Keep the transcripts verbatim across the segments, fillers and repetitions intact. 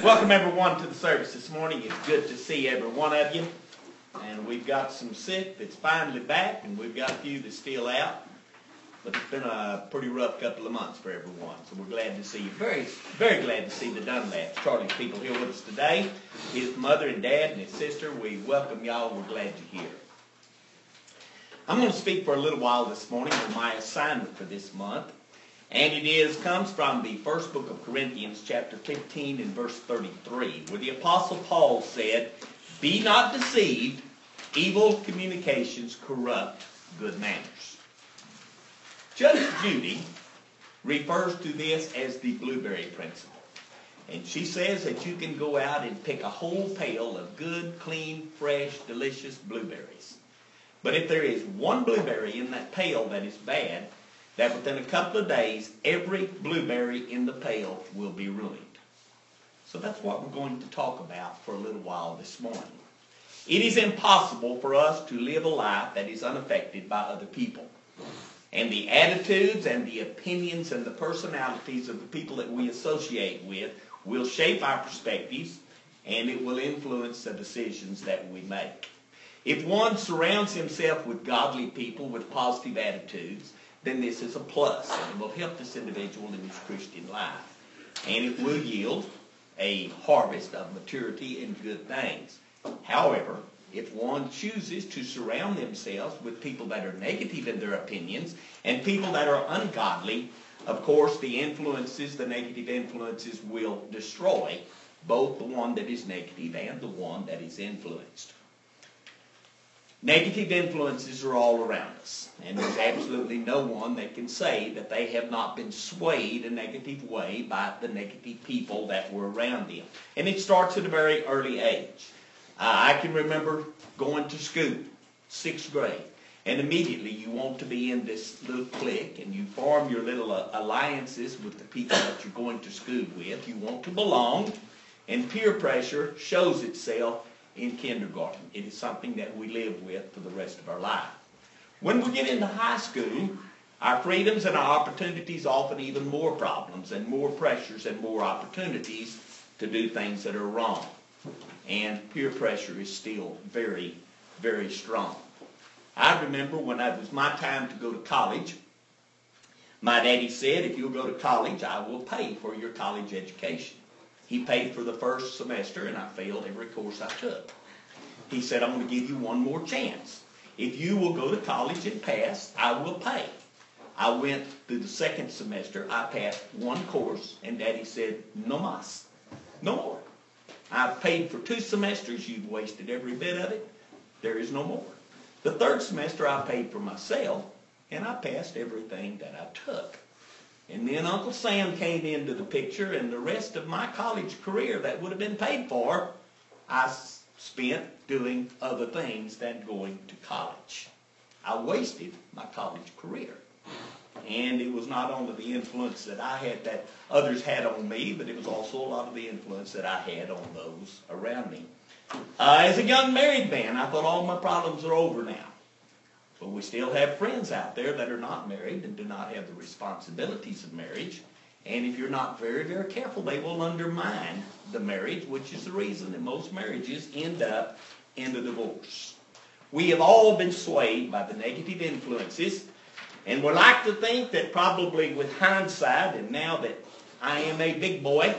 Welcome everyone to the service this morning. It's good to see every one of you. And we've got some sick that's finally back, and we've got a few that's still out. But it's been a pretty rough couple of months for everyone. So we're glad to see you. Very, very glad to see the Dunlaps, Charlie's people here with us today. His mother and dad and his sister, we welcome y'all. We're glad you're here. I'm going to speak for a little while this morning on my assignment for this month. And it is comes from the first book of Corinthians, chapter fifteen and verse thirty-three, where the Apostle Paul said, "Be not deceived, evil communications corrupt good manners." Judge Judy refers to this as the blueberry principle. And she says that you can go out and pick a whole pail of good, clean, fresh, delicious blueberries. But if there is one blueberry in that pail that is bad, that within a couple of days, every blueberry in the pail will be ruined. So that's what we're going to talk about for a little while this morning. It is impossible for us to live a life that is unaffected by other people. And the attitudes and the opinions and the personalities of the people that we associate with will shape our perspectives, and it will influence the decisions that we make. If one surrounds himself with godly people with positive attitudes, then this is a plus, and it will help this individual in his Christian life. And it will yield a harvest of maturity and good things. However, if one chooses to surround themselves with people that are negative in their opinions and people that are ungodly, of course the influences, the negative influences will destroy both the one that is negative and the one that is influenced. Negative influences are all around us, and there's absolutely no one that can say that they have not been swayed a negative way by the negative people that were around them. And it starts at a very early age. Uh, I can remember going to school, sixth grade, and immediately you want to be in this little clique, and you form your little uh, alliances with the people that you're going to school with. You want to belong, and peer pressure shows itself in kindergarten. It is something that we live with for the rest of our life. When we get into high school, our freedoms and our opportunities often even more problems and more pressures and more opportunities to do things that are wrong. And peer pressure is still very, very strong. I remember when it was my time to go to college, my daddy said, "If you'll go to college, I will pay for your college education." He paid for the first semester, and I failed every course I took. He said, "I'm going to give you one more chance. If you will go to college and pass, I will pay." I went through the second semester. I passed one course, and Daddy said, "No mas. No more. I've paid for two semesters. You've wasted every bit of it. There is no more." The third semester, I paid for myself, and I passed everything that I took. And then Uncle Sam came into the picture, and the rest of my college career that would have been paid for, I spent doing other things than going to college. I wasted my college career. And it was not only the influence that I had that others had on me, but it was also a lot of the influence that I had on those around me. Uh, as a young married man, I thought all my problems are over now. But we still have friends out there that are not married and do not have the responsibilities of marriage. And if you're not very, very careful, they will undermine the marriage, which is the reason that most marriages end up in a divorce. We have all been swayed by the negative influences, and we like to think that probably with hindsight, and now that I am a big boy,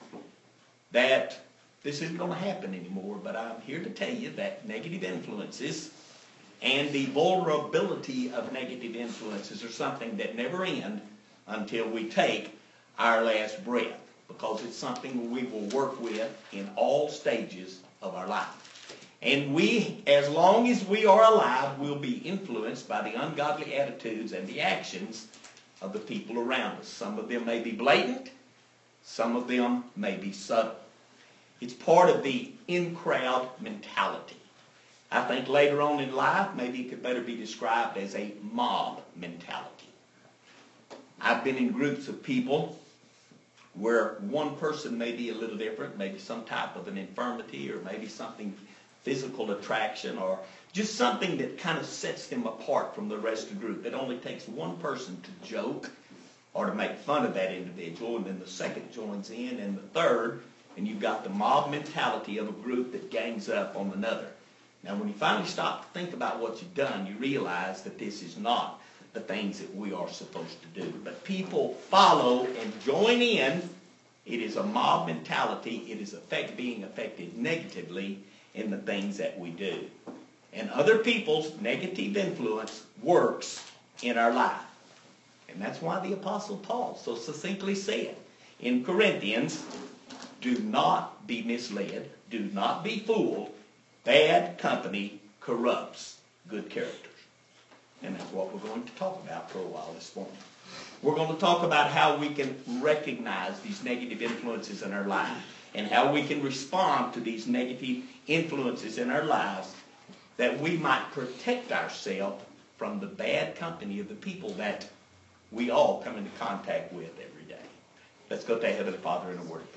that this isn't going to happen anymore. But I'm here to tell you that negative influences and the vulnerability of negative influences are something that never end until we take our last breath, because it's something we will work with in all stages of our life. And we, as long as we are alive, will be influenced by the ungodly attitudes and the actions of the people around us. Some of them may be blatant, some of them may be subtle. It's part of the in-crowd mentality. I think later on in life, maybe it could better be described as a mob mentality. I've been in groups of people where one person may be a little different, maybe some type of an infirmity, or maybe something physical attraction, or just something that kind of sets them apart from the rest of the group. It only takes one person to joke or to make fun of that individual, and then the second joins in, and the third, and you've got the mob mentality of a group that gangs up on another. Now, when you finally stop to think about what you've done, you realize that this is not the things that we are supposed to do. But people follow and join in. It is a mob mentality. It is affect, being affected negatively in the things that we do. And other people's negative influence works in our life. And that's why the Apostle Paul so succinctly said in Corinthians, do not be misled, do not be fooled. Bad company corrupts good characters. And that's what we're going to talk about for a while this morning. We're going to talk about how we can recognize these negative influences in our life and how we can respond to these negative influences in our lives, that we might protect ourselves from the bad company of the people that we all come into contact with every day. Let's go to Heavenly Father in a word of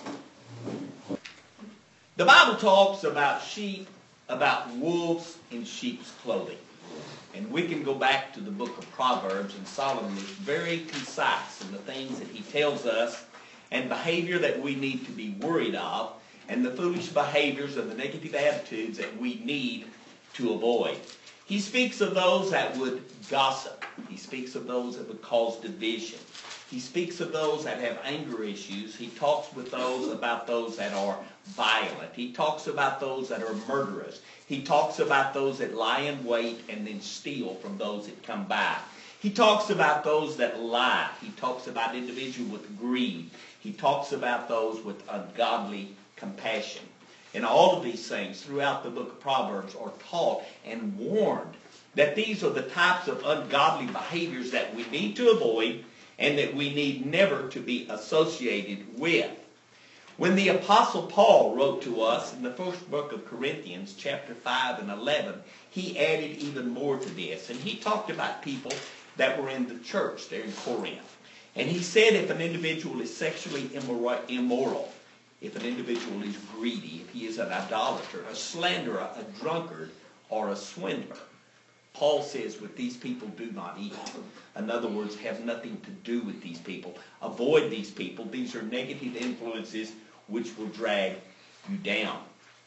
prayer. The Bible talks about sheep, about wolves in sheep's clothing. And we can go back to the book of Proverbs, and Solomon is very concise in the things that he tells us and behavior that we need to be worried of, and the foolish behaviors and the negative attitudes that we need to avoid. He speaks of those that would gossip. He speaks of those that would cause division. He speaks of those that have anger issues. He talks with those about those that are violent. He talks about those that are murderers. He talks about those that lie in wait and then steal from those that come by. He talks about those that lie. He talks about individuals with greed. He talks about those with ungodly compassion. And all of these things throughout the book of Proverbs are taught and warned that these are the types of ungodly behaviors that we need to avoid and that we need never to be associated with. When the Apostle Paul wrote to us in the first book of Corinthians, chapter five and eleven, he added even more to this. And he talked about people that were in the church there in Corinth. And he said if an individual is sexually immoral, if an individual is greedy, if he is an idolater, a slanderer, a drunkard, or a swindler, Paul says with these people do not eat. In other words, have nothing to do with these people. Avoid these people. These are negative influences which will drag you down.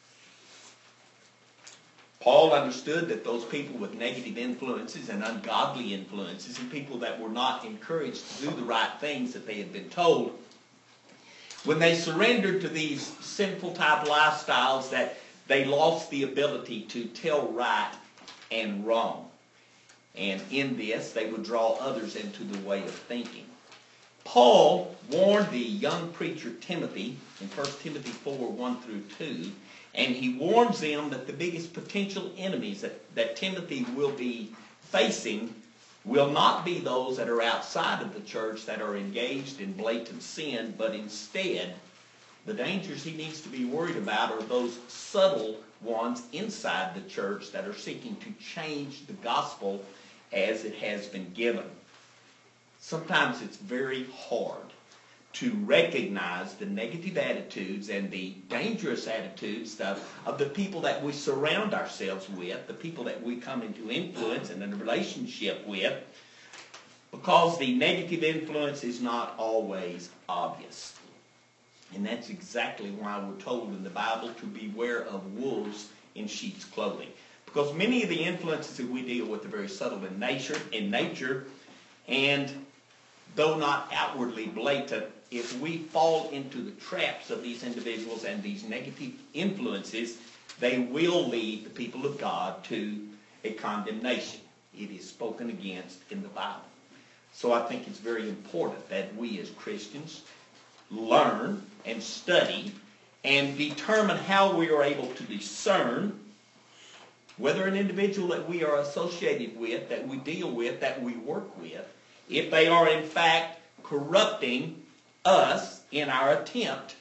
Paul understood that those people with negative influences and ungodly influences and people that were not encouraged to do the right things that they had been told, when they surrendered to these sinful type lifestyles, that they lost the ability to tell right and wrong. And in this, they would draw others into the way of thinking. Paul warned the young preacher Timothy in First Timothy four, one through two, and he warns them that the biggest potential enemies that, that Timothy will be facing will not be those that are outside of the church that are engaged in blatant sin, but instead the dangers he needs to be worried about are those subtle ones inside the church that are seeking to change the gospel as it has been given. Sometimes it's very hard to recognize the negative attitudes and the dangerous attitudes of, of the people that we surround ourselves with, the people that we come into influence and in a relationship with, because the negative influence is not always obvious. And that's exactly why we're told in the Bible to beware of wolves in sheep's clothing. Because many of the influences that we deal with are very subtle in nature, in nature, and though not outwardly blatant, if we fall into the traps of these individuals and these negative influences, they will lead the people of God to a condemnation. It is spoken against in the Bible. So I think it's very important that we as Christians learn and study and determine how we are able to discern whether an individual that we are associated with, that we deal with, that we work with, if they are in fact corrupting us in our attempt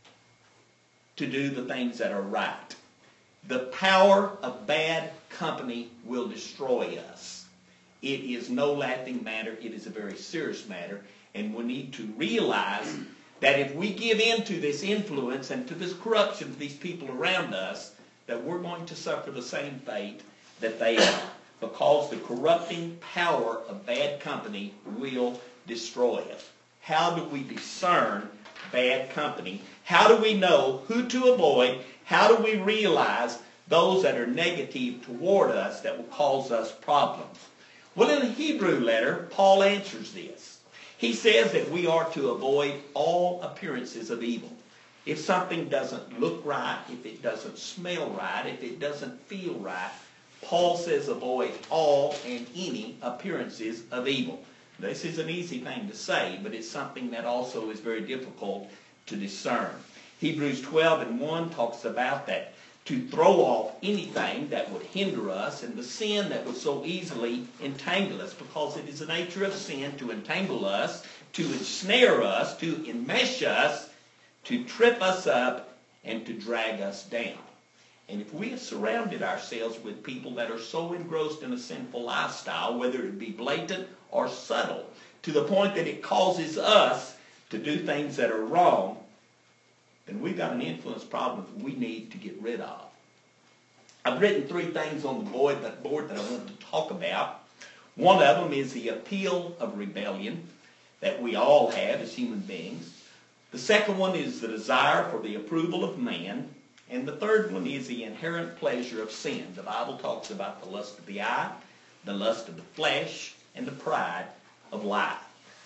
to do the things that are right. The power of bad company will destroy us. It is no laughing matter. It is a very serious matter. And we need to realize that if we give in to this influence and to this corruption of these people around us, that we're going to suffer the same fate that they are. Because the corrupting power of bad company will destroy us. How do we discern bad company? How do we know who to avoid? How do we realize those that are negative toward us that will cause us problems? Well, in the Hebrew letter, Paul answers this. He says that we are to avoid all appearances of evil. If something doesn't look right, if it doesn't smell right, if it doesn't feel right, Paul says avoid all and any appearances of evil. This is an easy thing to say, but it's something that also is very difficult to discern. Hebrews twelve and one talks about that to throw off anything that would hinder us and the sin that would so easily entangle us, because it is the nature of sin to entangle us, to ensnare us, to enmesh us, to trip us up, and to drag us down. And if we have surrounded ourselves with people that are so engrossed in a sinful lifestyle, whether it be blatant or subtle, to the point that it causes us to do things that are wrong, then we've got an influence problem we need to get rid of. I've written three things on the board that, board that I want to talk about. One of them is the appeal of rebellion that we all have as human beings. The second one is the desire for the approval of man. And the third one is the inherent pleasure of sin. The Bible talks about the lust of the eye, the lust of the flesh, and the pride of life.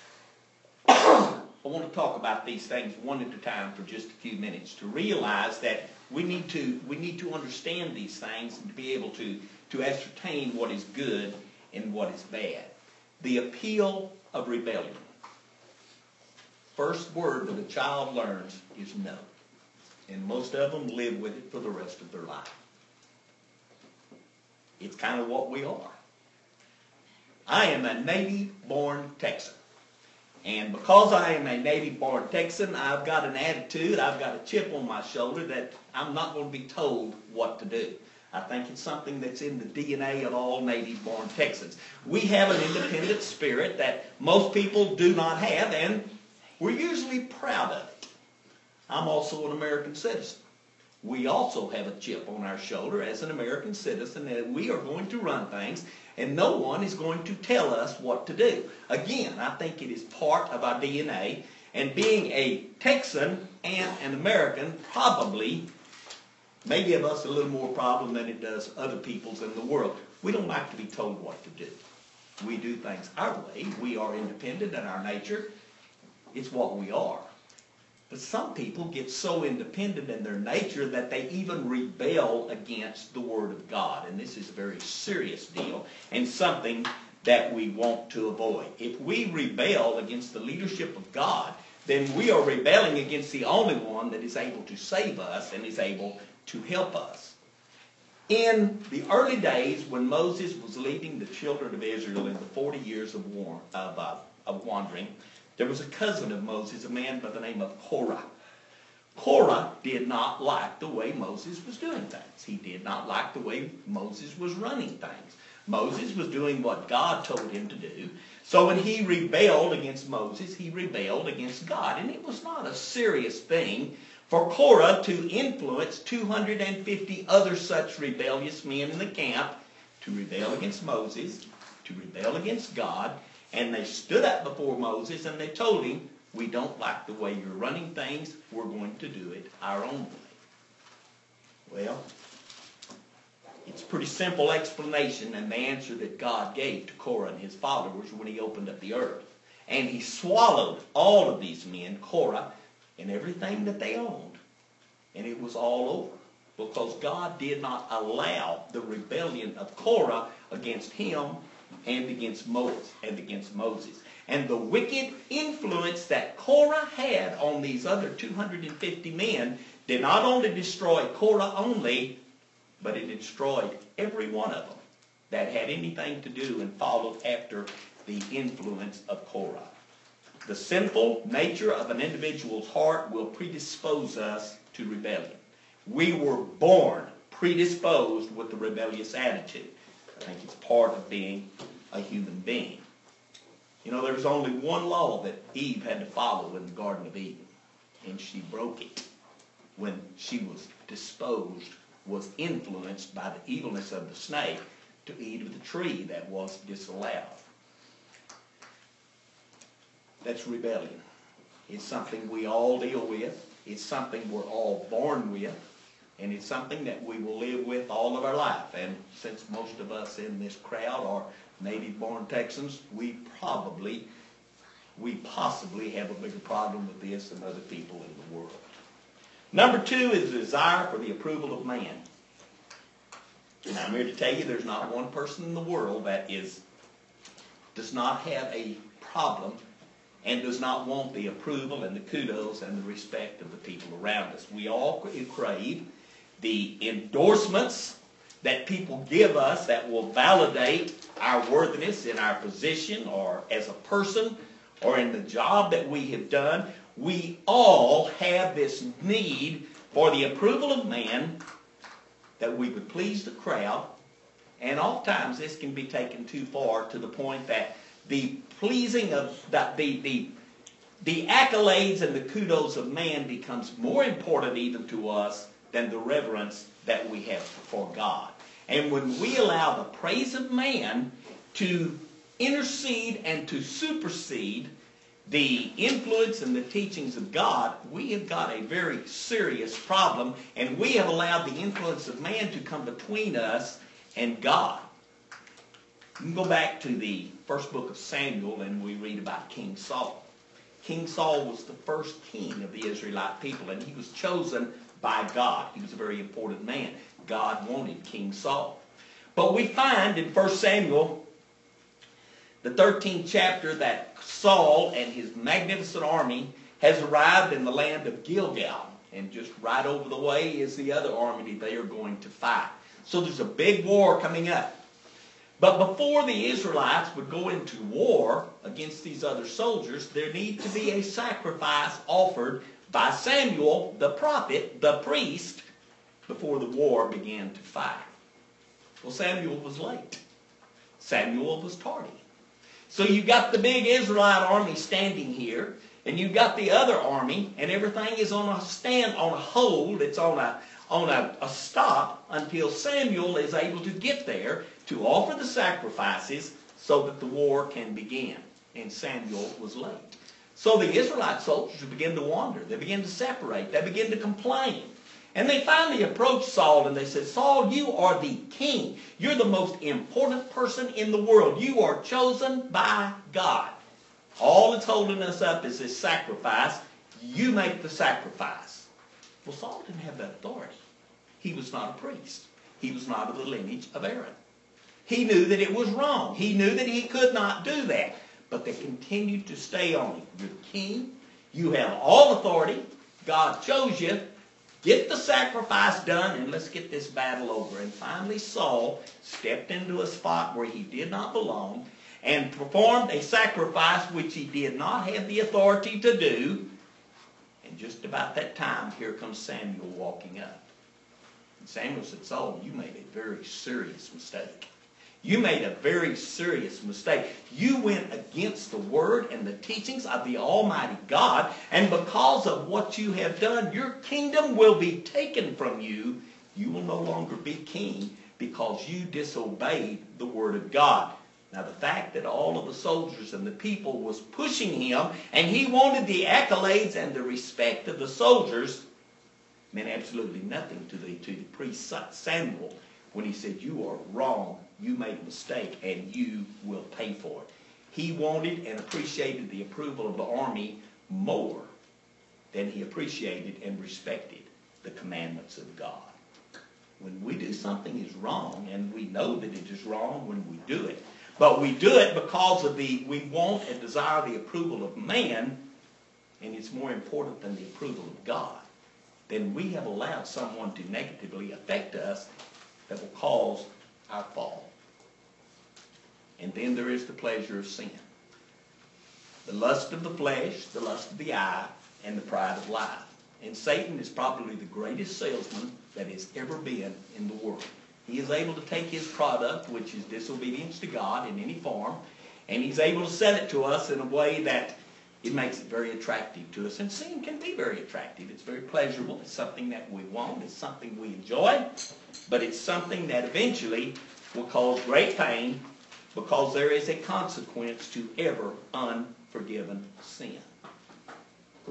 I want to talk about these things one at a time for just a few minutes to realize that we need to, we need to understand these things and to be able to, to ascertain what is good and what is bad. The appeal of rebellion. First word that a child learns is no. And most of them live with it for the rest of their life. It's kind of what we are. I am a native-born Texan. And because I am a native-born Texan, I've got an attitude, I've got a chip on my shoulder that I'm not going to be told what to do. I think it's something that's in the D N A of all native-born Texans. We have an independent spirit that most people do not have, and we're usually proud of it. I'm also an American citizen. We also have a chip on our shoulder as an American citizen that we are going to run things and no one is going to tell us what to do. Again, I think it is part of our D N A, and being a Texan and an American probably may give us a little more problem than it does other peoples in the world. We don't like to be told what to do. We do things our way. We are independent in our nature. It's what we are. But some people get so independent in their nature that they even rebel against the Word of God. And this is a very serious deal and something that we want to avoid. If we rebel against the leadership of God, then we are rebelling against the only one that is able to save us and is able to help us. In the early days when Moses was leading the children of Israel in the forty years of, war, of, uh, of wandering, there was a cousin of Moses, a man by the name of Korah. Korah did not like the way Moses was doing things. He did not like the way Moses was running things. Moses was doing what God told him to do. So when he rebelled against Moses, he rebelled against God. And it was not a serious thing for Korah to influence two hundred fifty other such rebellious men in the camp to rebel against Moses, to rebel against God. And they stood up before Moses and they told him, we don't like the way you're running things. We're going to do it our own way. Well, it's a pretty simple explanation and the answer that God gave to Korah and his followers when he opened up the earth. And he swallowed all of these men, Korah, and everything that they owned. And it was all over. Because God did not allow the rebellion of Korah against him and against Moses, and against Moses. And the wicked influence that Korah had on these other two hundred fifty men did not only destroy Korah only, but it destroyed every one of them that had anything to do and followed after the influence of Korah. The sinful nature of an individual's heart will predispose us to rebellion. We were born predisposed with the rebellious attitude. I think it's part of being a human being. You know, there's only one law that Eve had to follow in the Garden of Eden, and she broke it when she was disposed, was influenced by the evilness of the snake to eat of the tree that was disallowed. That's rebellion. It's something we all deal with. It's something we're all born with. And it's something that we will live with all of our life. And since most of us in this crowd are native-born Texans, we probably, we possibly have a bigger problem with this than other people in the world. Number two is the desire for the approval of man. And I'm here to tell you there's not one person in the world that is does not have a problem and does not want the approval and the kudos and the respect of the people around us. We all crave the endorsements that people give us that will validate our worthiness in our position or as a person or in the job that we have done. We all have this need for the approval of man, that we would please the crowd, and oftentimes this can be taken too far to the point that the pleasing of the, the, the, the accolades and the kudos of man becomes more important even to us than the reverence that we have for God. And when we allow the praise of man to intercede and to supersede the influence and the teachings of God, we have got a very serious problem, and we have allowed the influence of man to come between us and God. You can go back to the first book of Samuel and we read about King Saul. King Saul was the first king of the Israelite people, and he was chosen by God. He was a very important man. God wanted King Saul. But we find in First Samuel, the thirteenth chapter, that Saul and his magnificent army has arrived in the land of Gilgal. And just right over the way is the other army they are going to fight. So there's a big war coming up. But before the Israelites would go into war against these other soldiers, there needs to be a sacrifice offered by Samuel, the prophet, the priest, before the war began to fight. Well, Samuel was late. Samuel was tardy. So you've got the big Israelite army standing here, and you've got the other army, and everything is on a stand, on a hold. It's on a on a, a stop until Samuel is able to get there to offer the sacrifices so that the war can begin. And Samuel was late. So the Israelite soldiers begin to wander. They begin to separate. They begin to complain. And they finally approach Saul and they said, Saul, you are the king. You're the most important person in the world. You are chosen by God. All that's holding us up is this sacrifice. You make the sacrifice. Well, Saul didn't have that authority. He was not a priest. He was not of the lineage of Aaron. He knew that it was wrong. He knew that he could not do that. But they continued to stay on him. You're the king. You have all authority. God chose you. Get the sacrifice done and let's get this battle over. And finally Saul stepped into a spot where he did not belong and performed a sacrifice which he did not have the authority to do. And just about that time, here comes Samuel walking up. And Samuel said, Saul, you made a very serious mistake. You made a very serious mistake. You went against the word and the teachings of the Almighty God, and because of what you have done, your kingdom will be taken from you. You will no longer be king because you disobeyed the word of God. Now the fact that all of the soldiers and the people was pushing him, and he wanted the accolades and the respect of the soldiers, meant absolutely nothing to the, to the priest Samuel when he said, you are wrong. You made a mistake, and you will pay for it. He wanted and appreciated the approval of the army more than he appreciated and respected the commandments of God. When we do something is wrong, and we know that it is wrong when we do it, but we do it because of the, we want and desire the approval of man, and it's more important than the approval of God, then we have allowed someone to negatively affect us that will cause our fall. And then there is the pleasure of sin. The lust of the flesh, the lust of the eye, and the pride of life. And Satan is probably the greatest salesman that has ever been in the world. He is able to take his product, which is disobedience to God in any form, and he's able to sell it to us in a way that it makes it very attractive to us. And sin can be very attractive. It's very pleasurable. It's something that we want. It's something we enjoy. But it's something that eventually will cause great pain because there is a consequence to ever unforgiven sin.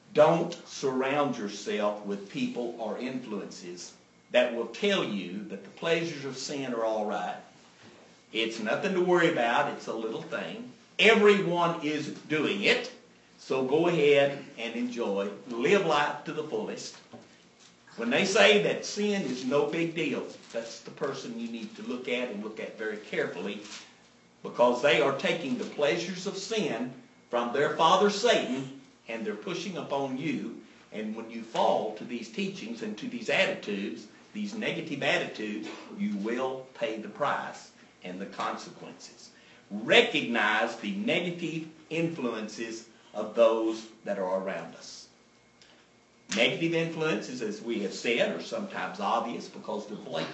Don't surround yourself with people or influences that will tell you that the pleasures of sin are all right. It's nothing to worry about. It's a little thing. Everyone is doing it. So go ahead and enjoy. Live life to the fullest. When they say that sin is no big deal, that's the person you need to look at and look at very carefully, because they are taking the pleasures of sin from their father Satan and they're pushing upon you. And when you fall to these teachings and to these attitudes, these negative attitudes, you will pay the price and the consequences. Recognize the negative influences of those that are around us. Negative influences, as we have said, are sometimes obvious because they're blatant.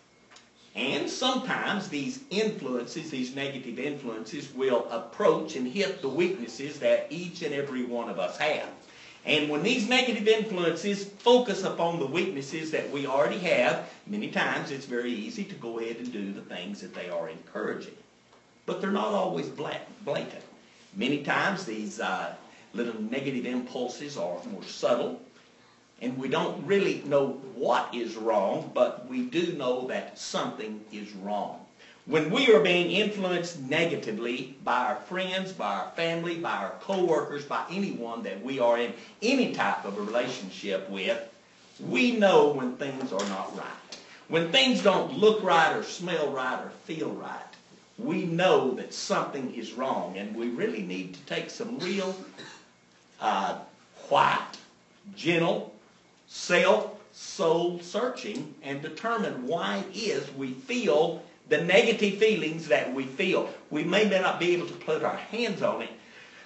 And sometimes these influences, these negative influences, will approach and hit the weaknesses that each and every one of us have. And when these negative influences focus upon the weaknesses that we already have, many times it's very easy to go ahead and do the things that they are encouraging. But they're not always blatant. Many times these uh, little negative impulses are more subtle. And we don't really know what is wrong, but we do know that something is wrong. When we are being influenced negatively by our friends, by our family, by our co-workers, by anyone that we are in any type of a relationship with, we know when things are not right. When things don't look right or smell right or feel right, we know that something is wrong. And we really need to take some real uh, quiet, gentle, self-soul searching and determine why it is we feel the negative feelings that we feel. We may not be able to put our hands on it,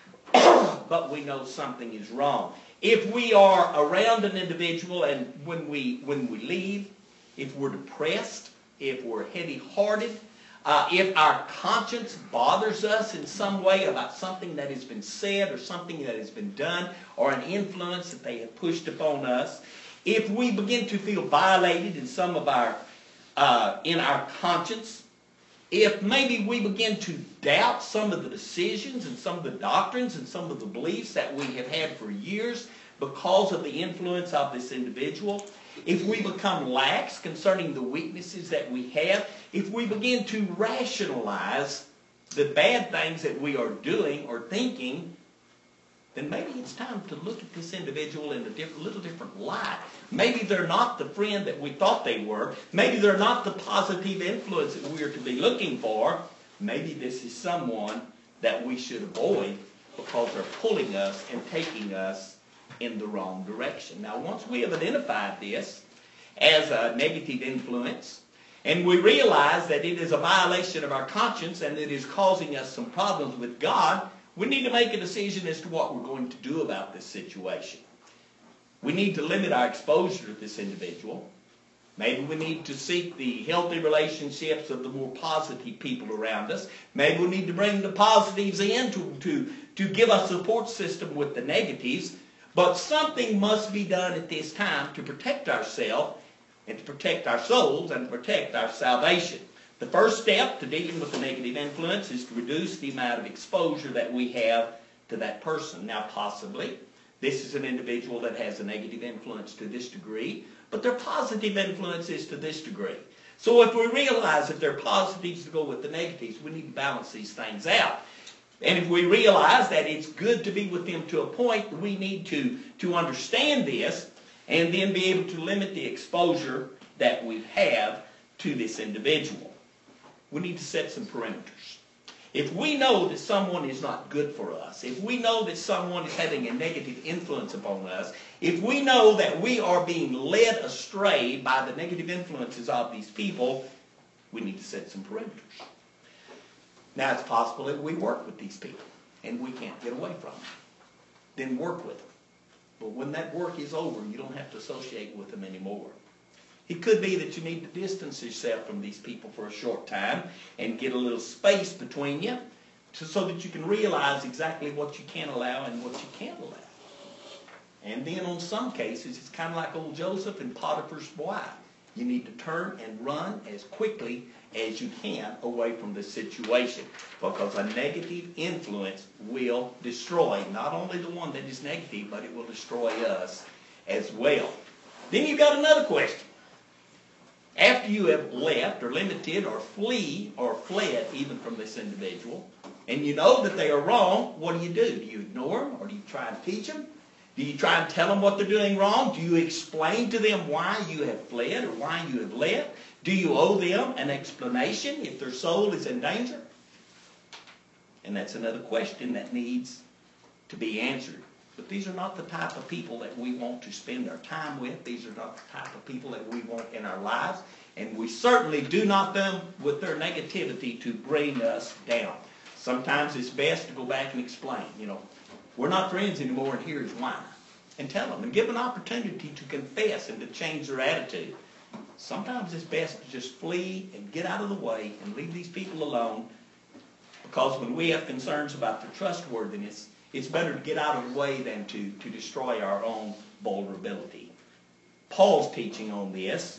but we know something is wrong. If we are around an individual and when we, when we leave, if we're depressed, if we're heavy-hearted, uh, if our conscience bothers us in some way about something that has been said or something that has been done or an influence that they have pushed upon us, if we begin to feel violated in some of our, uh, in our conscience, if maybe we begin to doubt some of the decisions and some of the doctrines and some of the beliefs that we have had for years because of the influence of this individual, if we become lax concerning the weaknesses that we have, if we begin to rationalize the bad things that we are doing or thinking, then maybe it's time to look at this individual in a different, little different light. Maybe they're not the friend that we thought they were. Maybe they're not the positive influence that we are to be looking for. Maybe this is someone that we should avoid because they're pulling us and taking us in the wrong direction. Now, once we have identified this as a negative influence, and we realize that it is a violation of our conscience and it is causing us some problems with God, we need to make a decision as to what we're going to do about this situation. We need to limit our exposure to this individual. Maybe we need to seek the healthy relationships of the more positive people around us. Maybe we need to bring the positives in to, to, to give a support system with the negatives. But something must be done at this time to protect ourselves and to protect our souls and to protect our salvation. The first step to dealing with the negative influence is to reduce the amount of exposure that we have to that person. Now, possibly, this is an individual that has a negative influence to this degree, but their positive influence is to this degree. So if we realize that there are positives to go with the negatives, we need to balance these things out. And if we realize that it's good to be with them to a point, we need to, to understand this and then be able to limit the exposure that we have to this individual. We need to set some perimeters. If we know that someone is not good for us, if we know that someone is having a negative influence upon us, if we know that we are being led astray by the negative influences of these people, we need to set some perimeters. Now, it's possible that we work with these people and we can't get away from them. Then work with them. But when that work is over, you don't have to associate with them anymore. It could be that you need to distance yourself from these people for a short time and get a little space between you to, so that you can realize exactly what you can allow and what you can't allow. And then on some cases, it's kind of like old Joseph and Potiphar's wife. You need to turn and run as quickly as you can away from the situation, because a negative influence will destroy not only the one that is negative, but it will destroy us as well. Then you've got another question. After you have left or limited or flee or fled even from this individual, and you know that they are wrong, what do you do? Do you ignore them, or do you try and teach them? Do you try and tell them what they're doing wrong? Do you explain to them why you have fled or why you have left? Do you owe them an explanation if their soul is in danger? And that's another question that needs to be answered. But these are not the type of people that we want to spend our time with. These are not the type of people that we want in our lives. And we certainly do not them with their negativity to bring us down. Sometimes it's best to go back and explain, you know, we're not friends anymore, and here's why. And tell them, and give an opportunity to confess and to change their attitude. Sometimes it's best to just flee and get out of the way and leave these people alone, because when we have concerns about their trustworthiness, it's better to get out of the way than to, to destroy our own vulnerability. Paul's teaching on this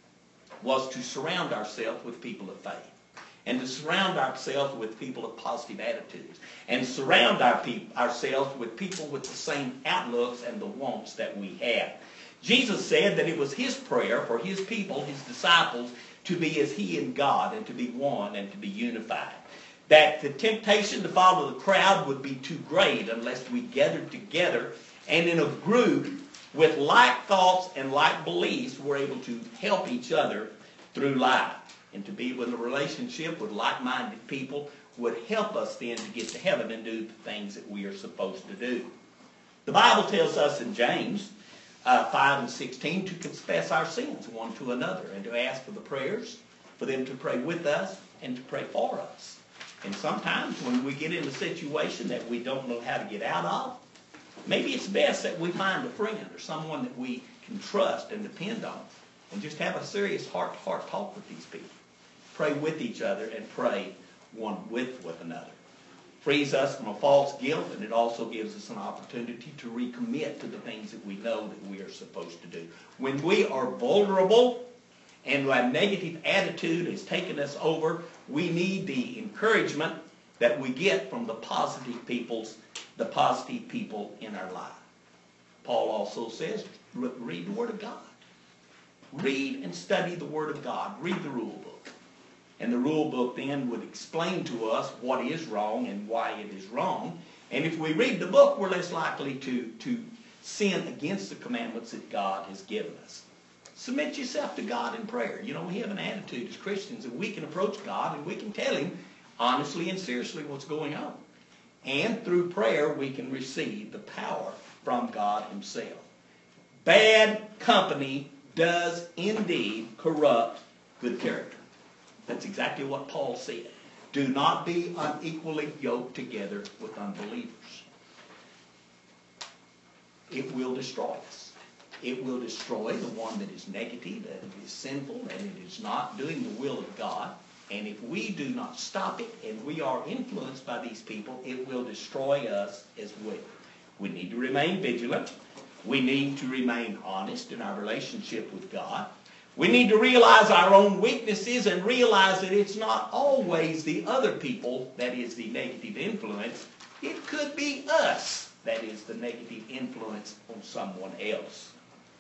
was to surround ourselves with people of faith, and to surround ourselves with people of positive attitudes, and surround our peop- ourselves with people with the same outlooks and the wants that we have. Jesus said that it was his prayer for his people, his disciples, to be as he and God, and to be one and to be unified. That the temptation to follow the crowd would be too great unless we gathered together and in a group with like thoughts and like beliefs we're able to help each other through life. And to be in a relationship with like-minded people would help us then to get to heaven and do the things that we are supposed to do. The Bible tells us in James uh, five and sixteen to confess our sins one to another, and to ask for the prayers, for them to pray with us and to pray for us. And sometimes when we get in a situation that we don't know how to get out of, maybe it's best that we find a friend or someone that we can trust and depend on, and just have a serious heart-to-heart talk with these people. Pray with each other and pray one with, with another. Frees us from a false guilt, and it also gives us an opportunity to recommit to the things that we know that we are supposed to do. When we are vulnerable and a negative attitude has taken us over, we need the encouragement that we get from the positive peoples, the positive people in our life. Paul also says, read the Word of God. Read and study the Word of God. Read the rule book. And the rule book then would explain to us what is wrong and why it is wrong. And if we read the book, we're less likely to, to sin against the commandments that God has given us. Submit yourself to God in prayer. You know, we have an attitude as Christians that we can approach God and we can tell him honestly and seriously what's going on. And through prayer, we can receive the power from God himself. Bad company does indeed corrupt good character. That's exactly what Paul said. Do not be unequally yoked together with unbelievers. It will destroy us. It will destroy the one that is negative, that is sinful, and it is not doing the will of God. And if we do not stop it, and we are influenced by these people, it will destroy us as well. We need to remain vigilant. We need to remain honest in our relationship with God. We need to realize our own weaknesses and realize that it's not always the other people that is the negative influence. It could be us that is the negative influence on someone else.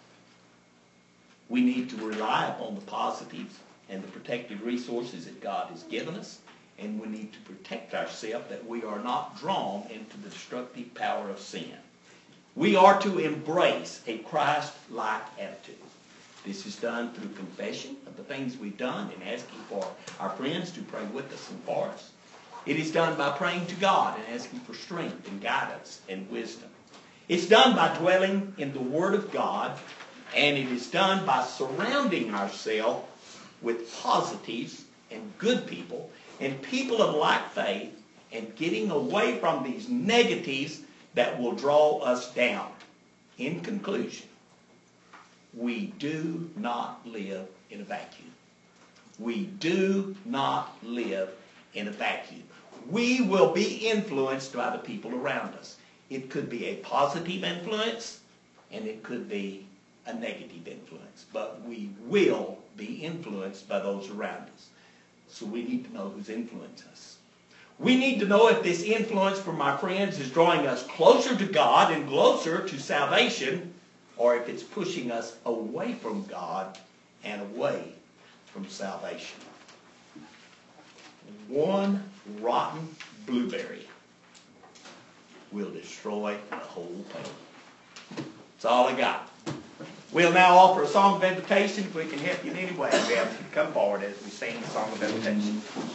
We need to rely upon the positives and the protective resources that God has given us, and we need to protect ourselves that we are not drawn into the destructive power of sin. We are to embrace a Christ-like attitude. This is done through confession of the things we've done and asking for our friends to pray with us and for us. It is done by praying to God and asking for strength and guidance and wisdom. It's done by dwelling in the Word of God, and it is done by surrounding ourselves with positives and good people and people of like faith, and getting away from these negatives that will draw us down. In conclusion, we do not live in a vacuum. We do not live in a vacuum. We will be influenced by the people around us. It could be a positive influence, and it could be a negative influence, but we will be influenced by those around us. So we need to know who's influenced us. We need to know if this influence from our friends is drawing us closer to God and closer to salvation, or if it's pushing us away from God and away from salvation. One rotten blueberry will destroy the whole pan. That's all I got. We'll now offer a song of invitation. If we can help you in any way, we ask you to come forward as we sing the song of invitation.